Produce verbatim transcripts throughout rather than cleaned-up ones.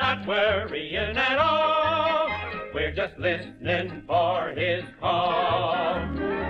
not worrying at all. We're just listening for his call.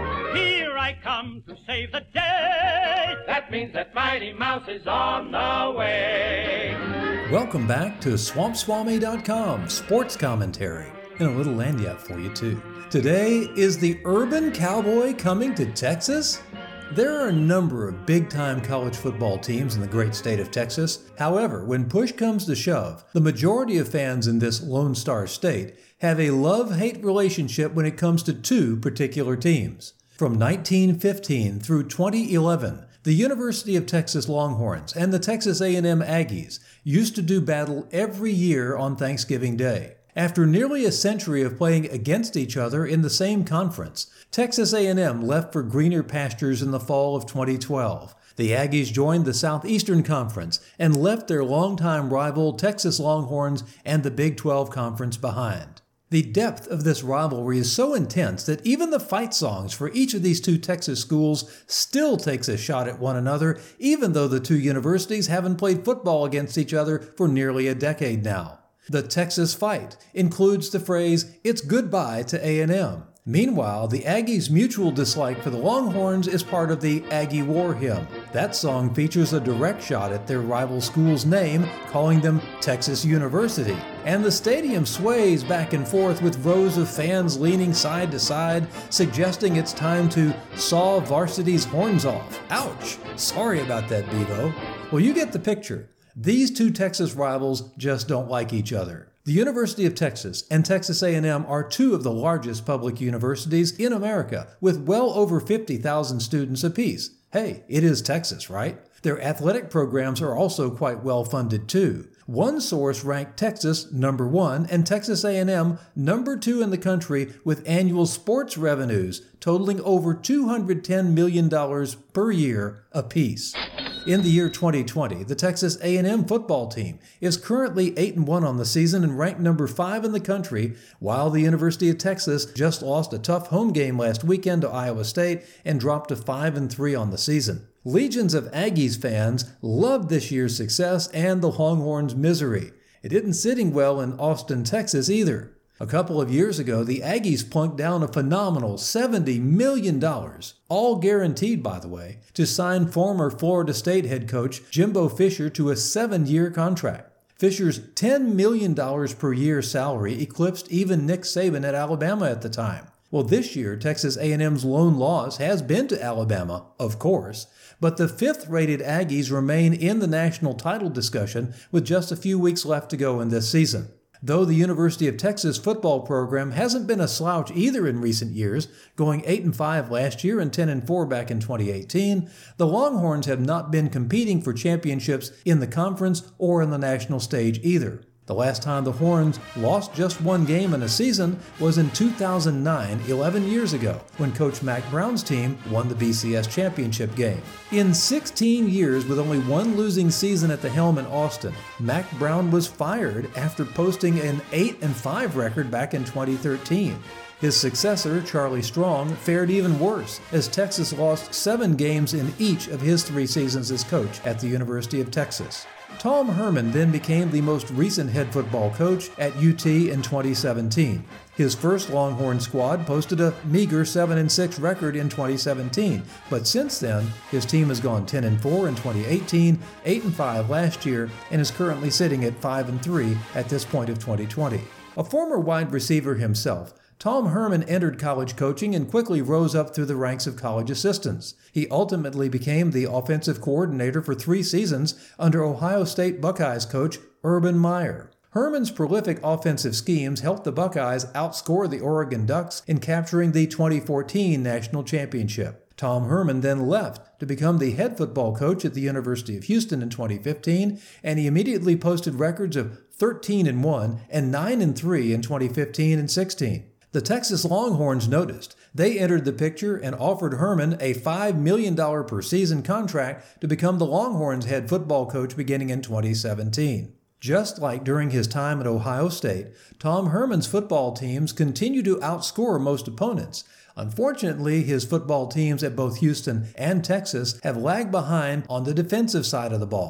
Here I come to save the day. That means that Mighty Mouse is on the way. Welcome back to Swamp Swami dot com sports commentary, and a little lanyard for you too. Today, is the Urban Cowboy coming to Texas? There are a number of big-time college football teams in the great state of Texas. However, when push comes to shove, the majority of fans in this Lone Star state have a love-hate relationship when it comes to two particular teams. From nineteen fifteen through twenty eleven, the University of Texas Longhorns and the Texas A and M Aggies used to do battle every year on Thanksgiving Day. After nearly a century of playing against each other in the same conference, Texas A and M left for greener pastures in the fall of twenty twelve. The Aggies joined the Southeastern Conference and left their longtime rival Texas Longhorns and the Big twelve Conference behind. The depth of this rivalry is so intense that even the fight songs for each of these two Texas schools still takes a shot at one another, even though the two universities haven't played football against each other for nearly a decade now. The Texas fight includes the phrase, "It's goodbye to A and M." Meanwhile, the Aggies' mutual dislike for the Longhorns is part of the Aggie War Hymn. That song features a direct shot at their rival school's name, calling them Texas University. And the stadium sways back and forth with rows of fans leaning side to side, suggesting it's time to saw varsity's horns off. Ouch! Sorry about that, Bevo. Well, you get the picture. These two Texas rivals just don't like each other. The University of Texas and Texas A and M are two of the largest public universities in America, with well over fifty thousand students apiece. Hey, it is Texas, right? Their athletic programs are also quite well funded too. One source ranked Texas number one and Texas A and M number two in the country with annual sports revenues totaling over two hundred ten million dollars per year apiece. In the year twenty twenty, the Texas A and M football team is currently eight and one on the season and ranked number five in the country, while the University of Texas just lost a tough home game last weekend to Iowa State and dropped to five and three on the season. Legions of Aggies fans loved this year's success and the Longhorns' misery. It isn't sitting well in Austin, Texas either. A couple of years ago, the Aggies plunked down a phenomenal seventy million dollars, all guaranteed, by the way, to sign former Florida State head coach Jimbo Fisher to a seven-year contract. Fisher's ten million dollars per year salary eclipsed even Nick Saban at Alabama at the time. Well, this year, Texas A and M's lone loss has been to Alabama, of course, but the fifth-rated Aggies remain in the national title discussion with just a few weeks left to go in this season. Though the University of Texas football program hasn't been a slouch either in recent years, going eight and five last year and ten and four back in twenty eighteen, the Longhorns have not been competing for championships in the conference or in the national stage either. The last time the Horns lost just one game in a season was in two thousand nine, eleven years ago, when Coach Mack Brown's team won the B C S championship game. In sixteen years with only one losing season at the helm in Austin, Mack Brown was fired after posting an eight and five record back in twenty thirteen. His successor, Charlie Strong, fared even worse, as Texas lost seven games in each of his three seasons as coach at the University of Texas. Tom Herman then became the most recent head football coach at U T in twenty seventeen. His first Longhorn squad posted a meager seven and six record in twenty seventeen, but since then, his team has gone ten and four in twenty eighteen, eight and five last year, and is currently sitting at five and three at this point of twenty twenty. A former wide receiver himself, Tom Herman entered college coaching and quickly rose up through the ranks of college assistants. He ultimately became the offensive coordinator for three seasons under Ohio State Buckeyes coach Urban Meyer. Herman's prolific offensive schemes helped the Buckeyes outscore the Oregon Ducks in capturing the twenty fourteen national championship. Tom Herman then left to become the head football coach at the University of Houston in twenty fifteen, and he immediately posted records of thirteen and one and nine and three in twenty fifteen and sixteen. The Texas Longhorns noticed. They entered the picture and offered Herman a five million dollars per season contract to become the Longhorns' head football coach beginning in twenty seventeen. Just like during his time at Ohio State, Tom Herman's football teams continue to outscore most opponents. Unfortunately, his football teams at both Houston and Texas have lagged behind on the defensive side of the ball.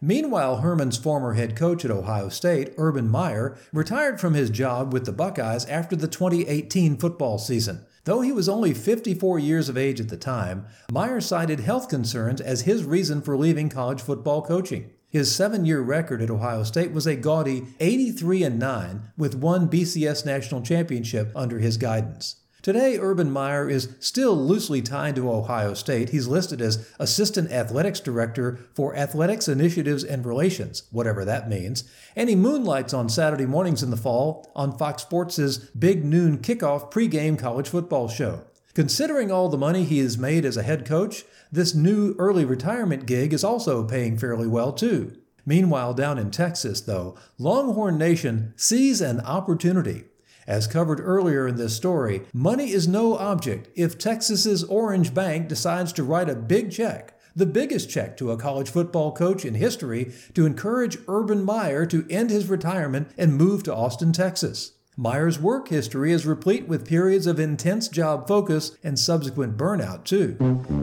Meanwhile, Herman's former head coach at Ohio State, Urban Meyer, retired from his job with the Buckeyes after the twenty eighteen football season. Though he was only fifty-four years of age at the time, Meyer cited health concerns as his reason for leaving college football coaching. His seven-year record at Ohio State was a gaudy eighty-three and nine, with one B C S national championship under his guidance. Today, Urban Meyer is still loosely tied to Ohio State. He's listed as Assistant Athletics Director for Athletics Initiatives and Relations, whatever that means, and he moonlights on Saturday mornings in the fall on Fox Sports' Big Noon Kickoff pregame college football show. Considering all the money he has made as a head coach, this new early retirement gig is also paying fairly well, too. Meanwhile, down in Texas, though, Longhorn Nation sees an opportunity. As covered earlier in this story, money is no object if Texas's Orange Bank decides to write a big check, the biggest check to a college football coach in history, to encourage Urban Meyer to end his retirement and move to Austin, Texas. Meyer's work history is replete with periods of intense job focus and subsequent burnout, too.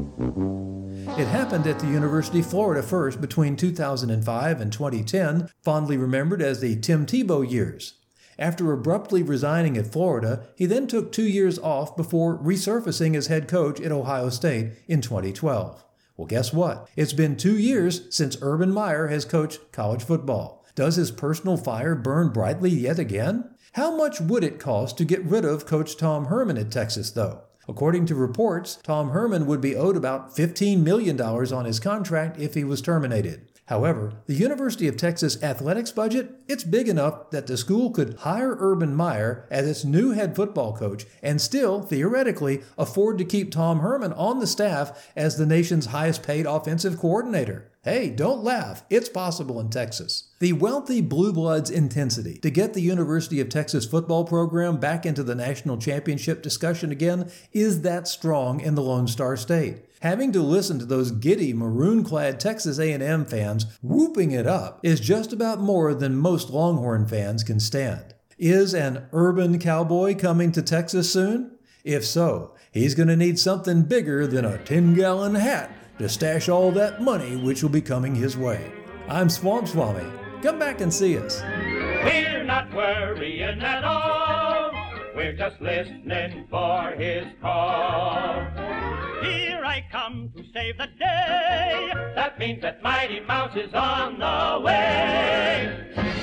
It happened at the University of Florida first between two thousand five and twenty ten, fondly remembered as the Tim Tebow years. After abruptly resigning at Florida, he then took two years off before resurfacing as head coach at Ohio State in twenty twelve. Well, guess what? It's been two years since Urban Meyer has coached college football. Does his personal fire burn brightly yet again? How much would it cost to get rid of Coach Tom Herman at Texas, though? According to reports, Tom Herman would be owed about fifteen million dollars on his contract if he was terminated. However, the University of Texas athletics budget, it's big enough that the school could hire Urban Meyer as its new head football coach and still, theoretically, afford to keep Tom Herman on the staff as the nation's highest-paid offensive coordinator. Hey, don't laugh. It's possible in Texas. The wealthy Blue Bloods' intensity to get the University of Texas football program back into the national championship discussion again is that strong in the Lone Star State. Having to listen to those giddy, maroon-clad Texas A and M fans whooping it up is just about more than most Longhorn fans can stand. Is an urban cowboy coming to Texas soon? If so, he's going to need something bigger than a ten-gallon hat to stash all that money which will be coming his way. I'm Swamp Swami. Come back and see us. We're not worrying at all. We're just listening for his call. Here I come to save the day. That means that Mighty Mouse is on the way.